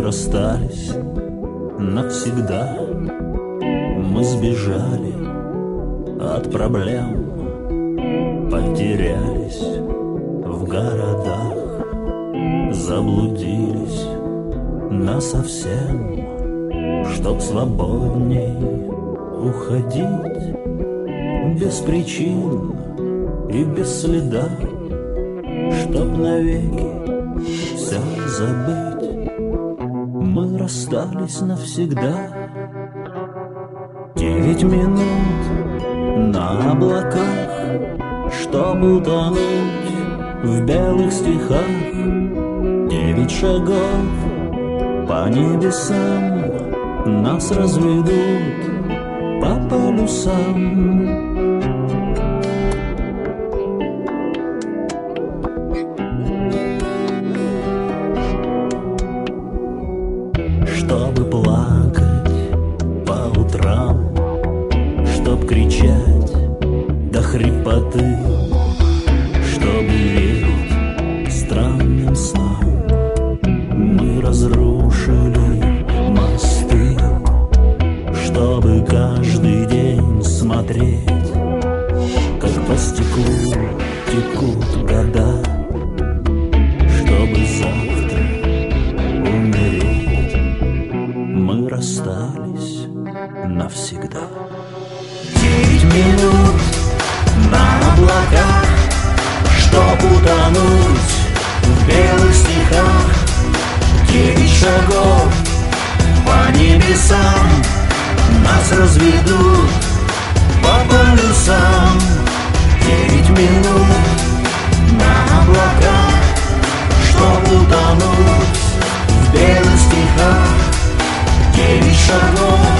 расстались навсегда. Мы сбежали от проблем, потерялись в городах, заблудились насовсем, чтоб свободней уходить без причин и без следа, чтоб навеки все забыть. Мы расстались навсегда. 9 минут на облаках, чтоб утонуть в белых стихах. 9 шагов по небесам нас разведут по полюсам. Чтобы плакать по утрам, чтоб кричать до хрипоты, чтобы верить странным снам. Мы разрушили мосты, чтобы каждый день смотреть, как по стеклу текут года, чтобы завтра умереть. Мы расстались навсегда. 9 минут на облаках, чтоб утонуть в белых стихах. 9 шагов по небесам нас разведут по полюсам. 9 минут на облаках, чтоб утонуть в белых стихах. 9 шагов